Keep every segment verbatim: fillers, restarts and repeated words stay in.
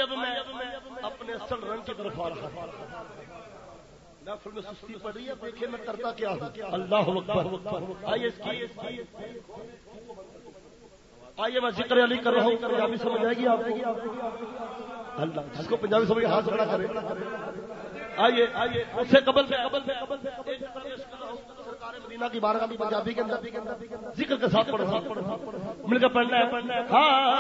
اب میں اپنے اصل رنگ کی طرف آ رہا ہوں. نفل میں سستی پڑ رہی ہے, دیکھیں میں کرتا کیا ہوں. اللہ اکبر. آئیے آئیے میں ذکر علی کر رہا ہوں, پنجابی سمجھ آئے گی آپ کو؟ اللہ جس کو پنجابی سمجھ ہاتھ کھڑا کرے. آئیے آئیے اس سے قبل سے قبل سے قبل سے سرکار مدینہ کی بارگاہ میں پنجابی کے اندر ذکر کے ساتھ پڑھنا مل کر پڑھنا ہے پڑھنا ہے.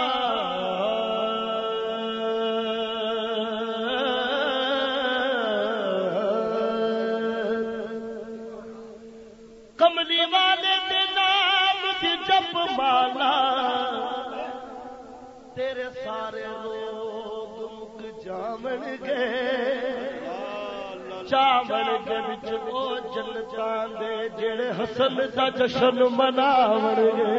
کملی والے کے نام کی جب مالا تیرے سارے لوگ مک جامن گے چاول کے بچ وہ جنتاں دے جڑے حسن دا جشن مناون گے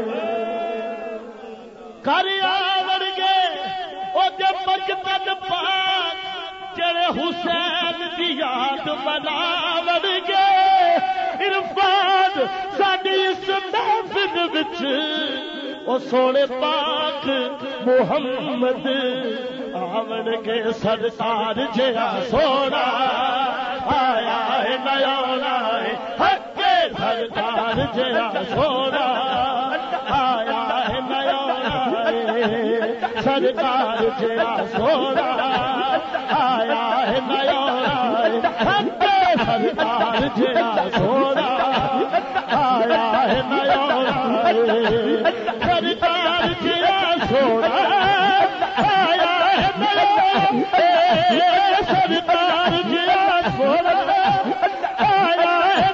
کر آون گے او دے مقتل پاک جڑے حسین دی یاد مناون گے. عرفان ساڈی اس محفل وچ او سونے پاک محمد آون گے. سرکار جڑا سونا آیا ہے نیا حق سرکار جڑا سونا آیا ہے نیا سرکار جڑا سونا آیا ہے نیا حق سرکار جڑا سونا آیا ہے نیا سرکار جڑا سونا آیا ہے نیا سرکار جڑا سونا آیا ہے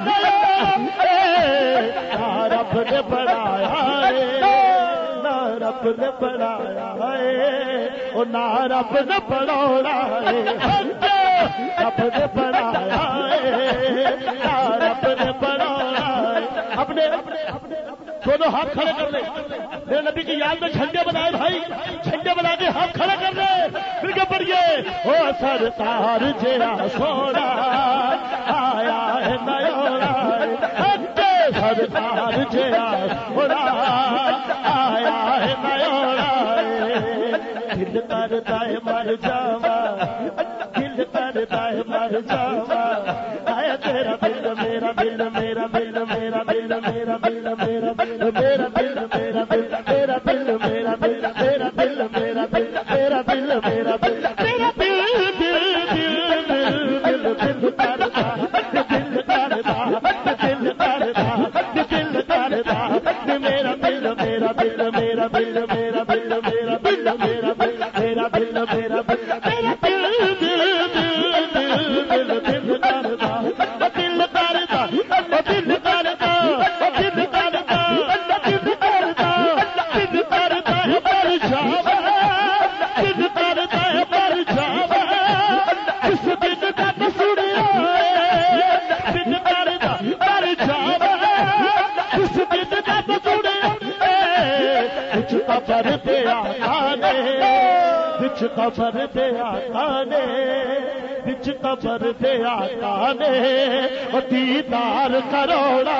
نیا رب نے بنایا ہے نہ رب نے بنایا ہے وہ نہ رب نے بنایا ہے رب نے بنایا ہے نہ رب نے بنایا ہے. اپنے دونوں ہاتھ کھڑے کر لیں میرے نبی کی یاد میں جھنڈے بنائے بھائی جھنڈے بنا کے ہاتھ کھڑے کر لیں پھر کے پڑھیے او سرکار جڑا سونا آیا ہے نیا سرکار جڑا سونا آیا ہے نیا دل کرتا ہے مر جاوا دل کرتا ہے مر جاوا آیا تیرا دل میرا دل میرا دل میرا دل میرا دل میرا دل میرا دل میرا دل میرا دل میرا دل میرا دل میرا دل میرا دل میرا دل میرا دل دل دل دل کرتا دل کرتا دل کرتا دل کرتا میرا دل میرا دل میرا دل میرا دل میرا دل میرا دل میرا دل میرا دل میرا دل دل دل دل کرتا دل کرتا دل کرتا دل کرتا دل کرتا دل کرتا ہے پر جاوا دل کرتا ہے پر جاوا اس دن تک سنیا دل کرتا پر جاوا اس دن تک سنیا کچھ قبر پہ آنے کچھ قبر پہ آنے کچھ قبر پہ آنے دیدار کروڑا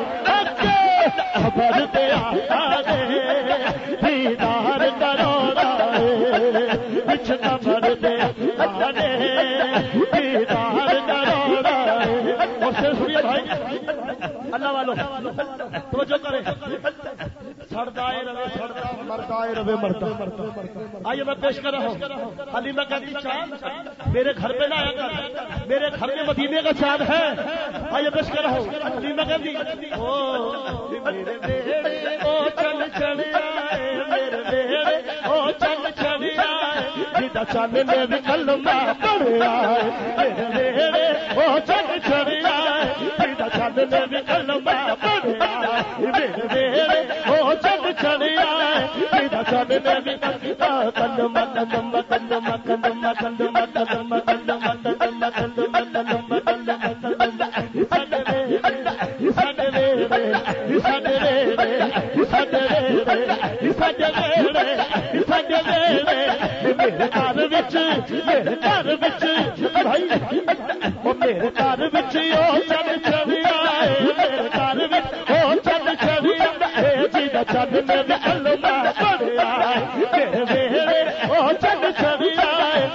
خبر پہ آنے دیدار کروڑا کچھ قبر پہ آنے دیدار کروڑا. اور سے سنیے بھائی اللہ والوں توجہ کریں سڑدائے روے سڑتا مردائے روے مرتا. آئیے میں پیش کر رہا ہوں حلیمہ کہتی چاند میرے گھر پہ نہ آیا کر میرے گھر میں مدینے کا چاند ہے. آئیے پیش کر رہا ہوں حلیمہ کہتی او میرے بیڑے او چل چل آئے میرے بیڑے او چل چل آئے جدا چاند نے بھی کلمہ پڑھا میرے بیڑے او چل چل آئے جدا چاند نے بھی کلمہ پڑھا میرے بیڑے او چل چل آئے جدا چاند نے بھی کلمہ کلمہ کلمہ کلمہ کلمہ کلمہ کلمہ کلمہ کلمہ کلمہ میرے گھر بچ میرے گھر بچ بھائی میرے گھر بچ او چل چل آئے میرے گھر بچ او چل چل آئے جدا چند نے بھی کلمہ پڑھا میرے میرے او چل چل آئے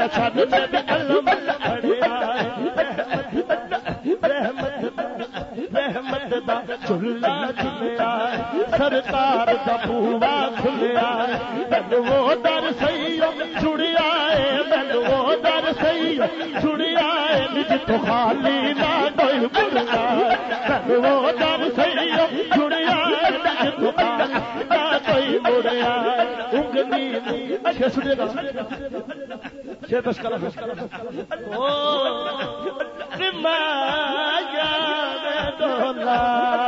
چند نے بھی کلم پڑھیا رحمت رحمت دا چلا چلیا سرکار دا بوا کھلیا مینوں وہ در سیوں چھڑیا ہے مینوں وہ در سیوں چھڑیا ہے جتوں خالی نہ کوئی مڑیا مینوں وہ در سیوں چھڑیا ہے جتوں خالی نہ کوئی مڑیا انگلی شیر سنیے گا شیر بس کرا او مایا دولا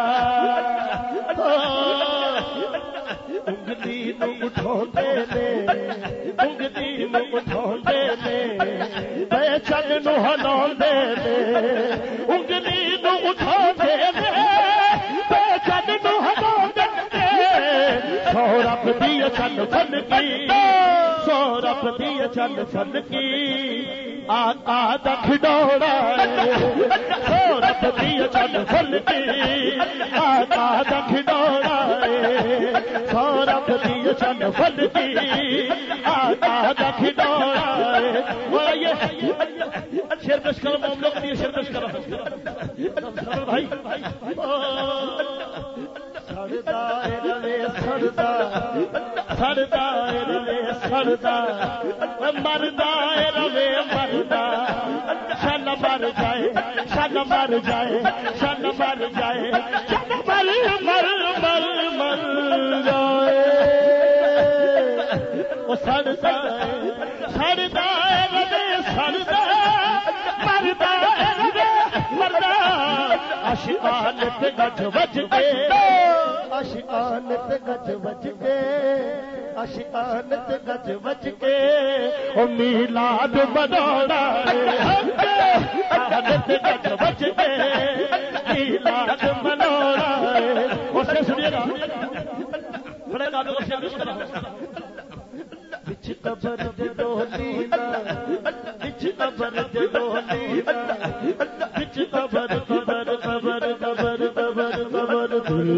انگلی نو اٹھاؤندے نے انگلی نو اٹھاؤندے نے بے چن نو ہلاؤندے نے انگلی نو اٹھاؤندے نے بے چن نو ہلاؤندے نے سو رب دی چن فن کی سو رب دی چن فن کی آقا دا کھڈوڑا سو رب دی چن فن کی آقا دا کھڈوڑا سو رب دی چن فن کی آقا دا کھڈوڑا شیر پیش کرو ہم لوگ دیے شیر پیش کرو بھائی سڑدا رے سڑدا سڑدا رے سڑدا مردا رے مردا شن مر جائے شن مر جائے شن مر جائے شن مر مر مر مر جائے وہ سڑدا سڑدا رے سڑدا مردا رے مردا عاشقان تے گج وج کے عاشقان تے گج وج کے عاشقان تے گج وج کے او میلاد مناونا عاشقان تے گج وج کے میلاد مناونا او سے سنیے گا بڑے گانوں کو شامل کرنا بچ قبر دے ڈولی بچ قبر دے ڈولی بچ قبر قبر قبر قبر قبر قبر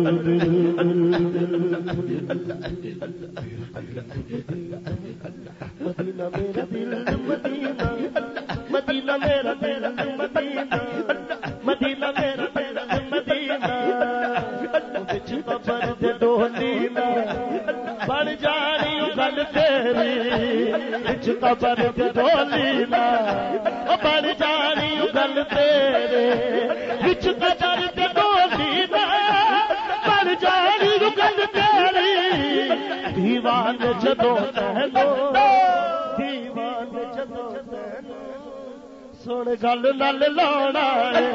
مدینہ میرا دل مدینہ مدینہ میرا دل مدینہ مدینہ میرا دل مدینہ بچ قبر دے ڈولی بڑھ جانی گل تیری بچ قبر دے ڈولی بڑھ جانی گل تیرے بچ قبر دے ڈولی بڑھ جانی گل تیری دیوان جدو تینو دیوان جدو تینو سن گل نل لانا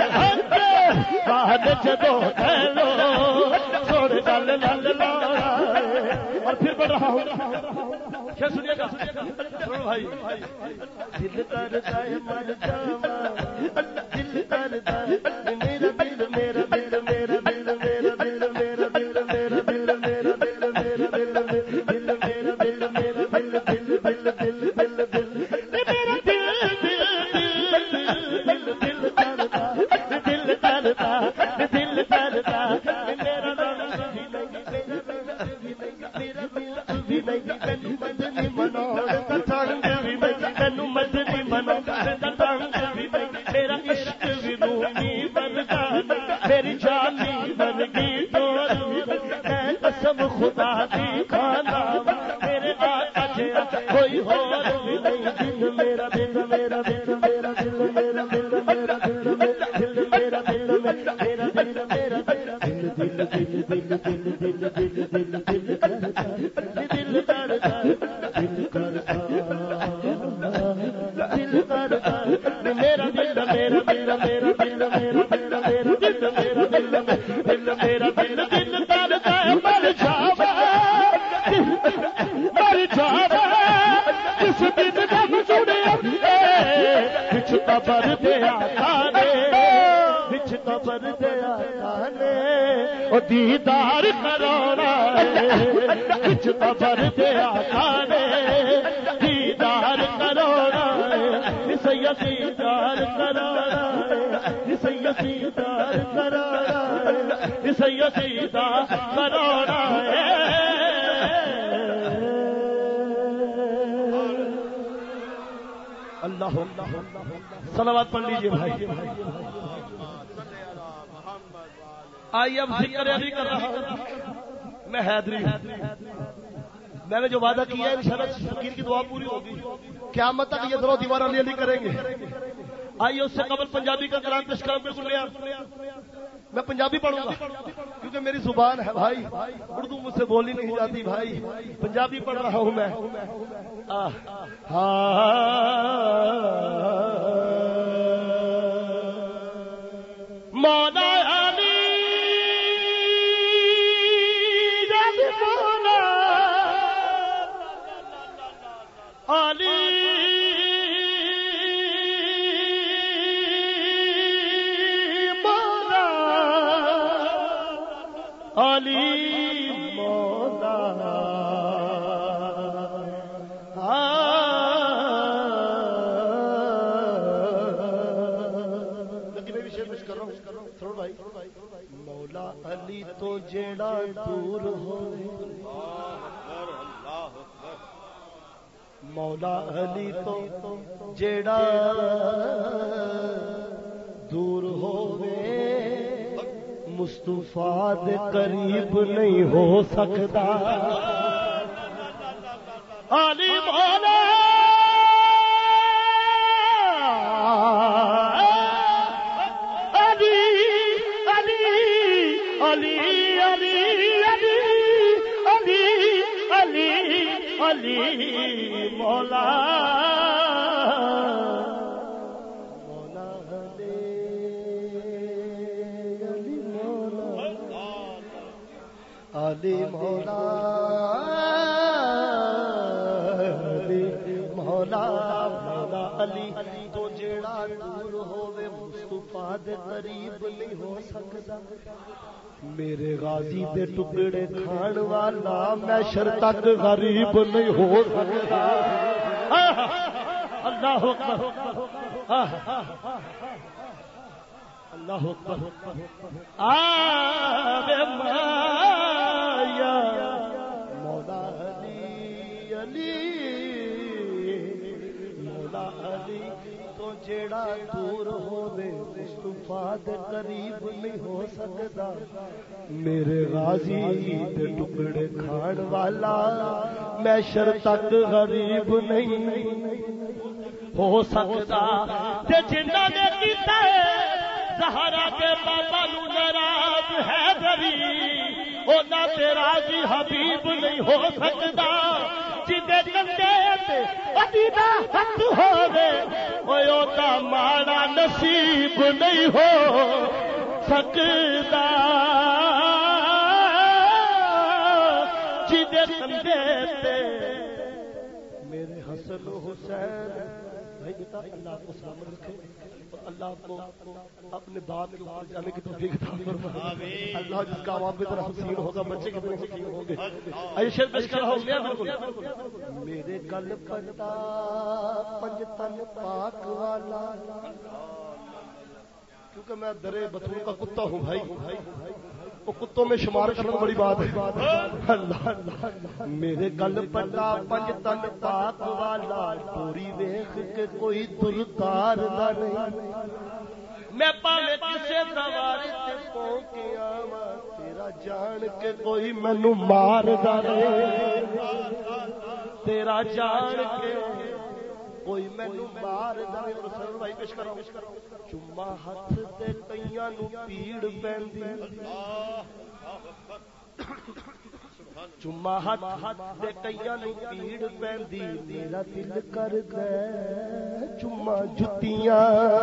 بعد جدو تینو سن گل نل لانا اور پھر بڑھ رہا ہوں کیا سنیے گا بھائی دل کرتا ہے مر جاواں دل کرتا ہے میرا دل میرا دل میرا دل میرا دل میرا دل میرا دل میرا دل میرا دل دل میرا دل میرا دل دل دل دل دل دل میرا دل دل دل کرتا دل کرتا دل کرتا میرا مدنی منو تنگ بھی تینو مدنی منو تنگ بھی میرا عشق بھی رومی بن جانا میری جانی بن گئی ڈور میں قسم خدا دی کھانا میرے آقا جیا کوئی اور بھی نہیں دل میرا دل میرا دل میرا دل میرا دل میرا دل دل میرا دل میرا دل میرا دل دل دل دل دل دل دل دل دل کرتا دل کرتا دل کرتا دل کرتا میرا دل میرا دل میرا دل میرا دل میرا دل میرا دل دل میرا دل دل کرتا مر جاوا مر جاوا کس دن جب جڑے بچ قبر دے آقا نے بچ قبر دے آقا نے او دیدار کرانا بچ قبر دے آقا نے دیدار کرانا سید دیدار کرانا سید دیدار کرانا سید دیدار کرانا اللہ صلوات پڑھ لیجیے بھائی. آئیے اب ذکر علی کر رہا ہوں میں حیدری. میں نے جو وعدہ کیا ہے انشاءاللہ فقیر کی دعا پوری ہوگی. قیامت تک یہ درو دیوار علی علی کریں گے. آئیے اس سے قبل پنجابی کا کلام پیش کروں. بالکل نیا میں پنجابی پڑھوں گا کیونکہ میری زبان ہے بھائی. اردو مجھ سے بولی نہیں جاتی بھائی. پنجابی پڑھ رہا ہوں میں. مولا علی علی مولا علی مولا مولا علی تو جیڑا دور ہوئے مولا علی تو جیڑا دور ہوئے مصطفیٰ دے قریب نہیں ہو سکتا. علی مولا علی علی علی علی علی علی علی علی مولا مولا علی مولا علی مولا علی مولا مولا علی تو جیڑا دور ہوے مصطفیٰ دے قریب نہیں ہو سکتا. میرے غازی دے ٹکڑے کھان والا محشر تک غریب نہیں ہو سکتا. اللہ اکبر اللہ اکبر. آوے مایا مولا علی علی مولا علی تو جیڑا دور ہوے مصطفیٰ دے قریب نہیں ہو سکتا. میرے غازی دے ٹکڑے کھان والا محشر تک غریب نہیں ہو سکتا. تے جنہاں نے کیتا زہرا کے بابا نو ناراض ہے غریب اونا تے راضی حبیب نہیں ہو سکتا. جدے کندے تے ادی دا حق ہووے اوے او تا ماڑا نصیب نہیں ہو سکتا. جدے کندے تے میرے حسن حسین بھائی بیٹا اللہ کو سلامت رکھے اور اللہ کو اپنے باپ کے اوپر جانے کی توفیق عطا فرمائے. اللہ جس کا عوام کی طرح حسین ہوگا بچے کتنے حسین ہوں گے. آئیے شیر پیش کر رہا ہوں میں بالکل. میرے گل پٹا پنج تن پاک والا کیونکہ میں درے بتروں کا کتا ہوں بھائی. وہ کتوں میں شمار کرنا بڑی بات ہے. اللہ میرے گل پٹا پنج تن پاک والا پوری ویخ کے کوئی دردار نہ نہیں. میں پاوے کسے دوارے تے پہنچیا وا تیرا جان کے کوئی مینوں ماردا نہیں. تیرا جان کے کوئی مینوں ماردا نہیں. اور سر بھائی پیش کرو. چما ہاتھ تے کئیاں نو پیڑ پیندی. چما ہاتھ تے کئیاں نو پیڑ پیندی. میرا دل کردا چما جتیاں.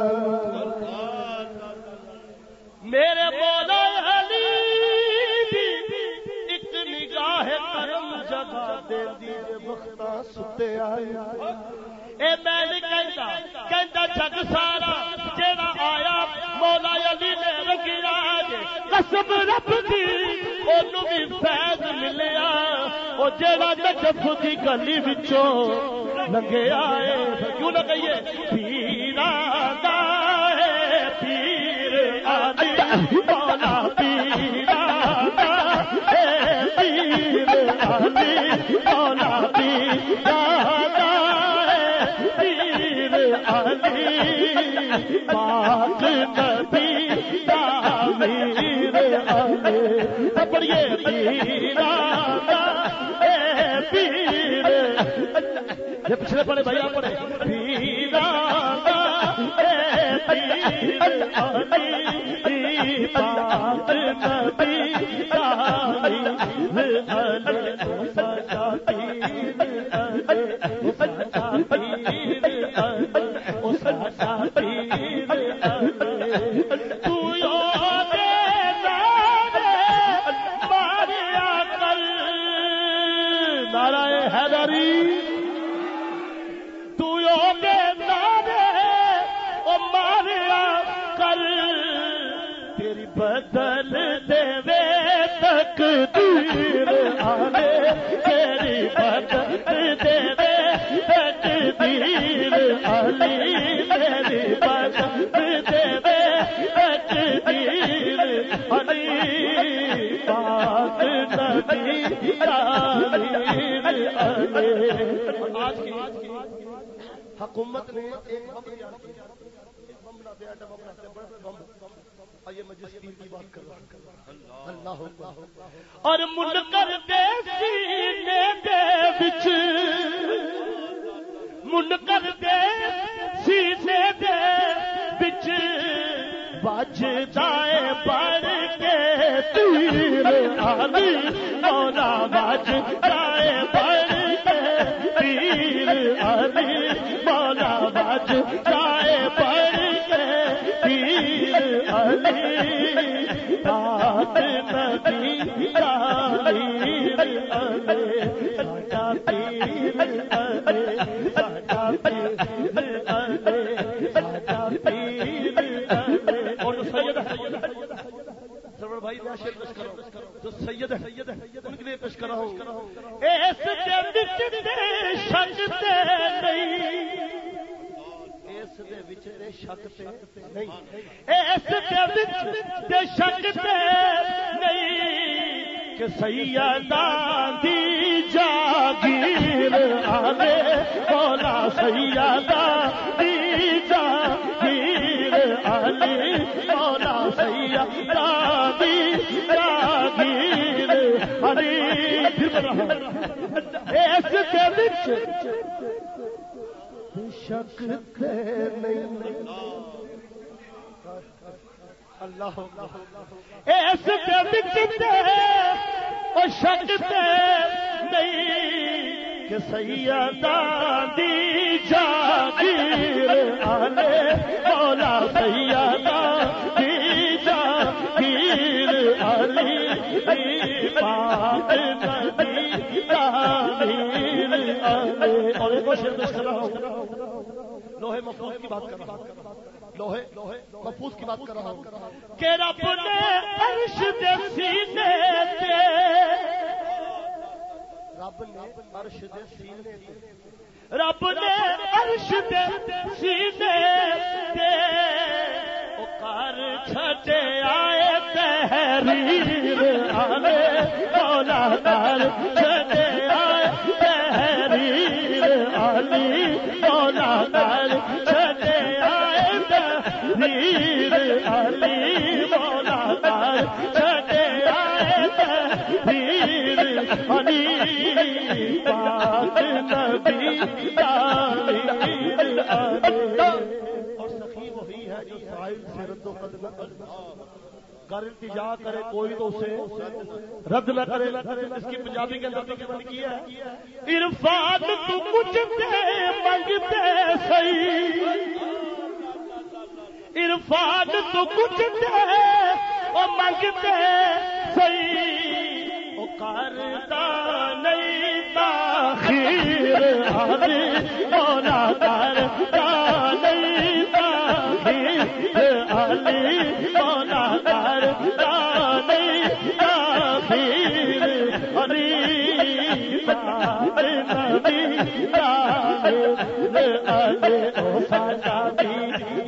میرے مولا علی دی ایک نگاہ کرم جگہ دیندی وقتاں ستے آیا. اے میں نہیں کہندا کہندا جگ سارا جیڑا آیا مولا علی نے رکھیا جے قسم رب دی اونوں بھی فیض ملیا. او جیڑا نجف دی گلی وچوں لنگیا اے کیوں نہ کہیے پیرا دا ہے پیر علی مولا پیرا دا ہے پیر علی مولا پیرا علی پاک نبی تعمیر علی پڑھیے پیرانا اے پیر یہ پچھلے پڑھے بھائی آپ پڑھے پیرانا اے پیر علی پاک نبی تعمیر علی سچا پیر علی سچا پیر علی سچا پیر علی تو یاد ماریا کر نعرہ حیدری تو یاد او ماریا کر تیری بدل دے وے تقدیر آلے تیری بدل دے وے تقدیر علی تیری بدل دے وے تقدیر علی پاک نبی تعمیر علی آج کی حکومت نے ایک بم بم بنا دیا بم بناتے بڑے بم آئیے مجلس کی بات کر رہا اللہ اور منکر دے سینے دے وچ منکر دے سینے دے وچ بجدا اے بڑھ کے تیر علی مولا بجدا اے بڑھ کے تیر علی مولا بجدا اے بڑھ کے تیر علی پاک نبی تعمیر علی سچا پیر علی سچا پیر علی سچا پیر علی اور سید سرور بھائی ناشر پیش کرو جو سید ہے ان کے لیے پیش کر رہا ہوں اس کے وچ تے شک تے نہیں اس دے وچ تے شک تے نہیں اس دے وچ تے شک تے نہیں کہ سیداں دی جاگیر آلے مولا سیداں دی جاگیر علی مولا سیداں دی جاگیر علی اس دے وچ شک تے نہیں اللہ اس دے وچ تے او شک تے نہیں کہ سیداں دی جاگیر علی مولا سیداں دی جاگیر علی پاک نبی تعمیر علی اور ایک اور شعر پیش کر رہا ہوں لوہے محفوظ کی بات کر رہا ہوں لوہے محفوظ کی بات کر رہا ہوں کہ رب نے عرش دے سینے تے رب نے عرش دے سینے تے رب نے عرش دے سینے تے او کر چھٹے آئے تحریر علی مولا کر چھٹے آئے تحریر علی مولا کر چھٹے آئے تحریر علی مولا کر چھٹے آئے تحریر علی پاک نبی تعمیر علی اور سخی وہی ہے جو سائل سے رد و قد نہ کر التجا کرے کوئی تو اسے رد نہ کرے اس کی پنجابی کے اندر ترجمہ کیا ہے عرفان تو مجھ سے مانگتے صحیح عرفان تو مجھ سے او مانگتے صحیح او کرتا نہیں تاخیر علی مولا کرتا نہیں تاخیر علی مولا کرتا نہیں تاخیر علی پاک نبی تعمیر علی او سچا پیر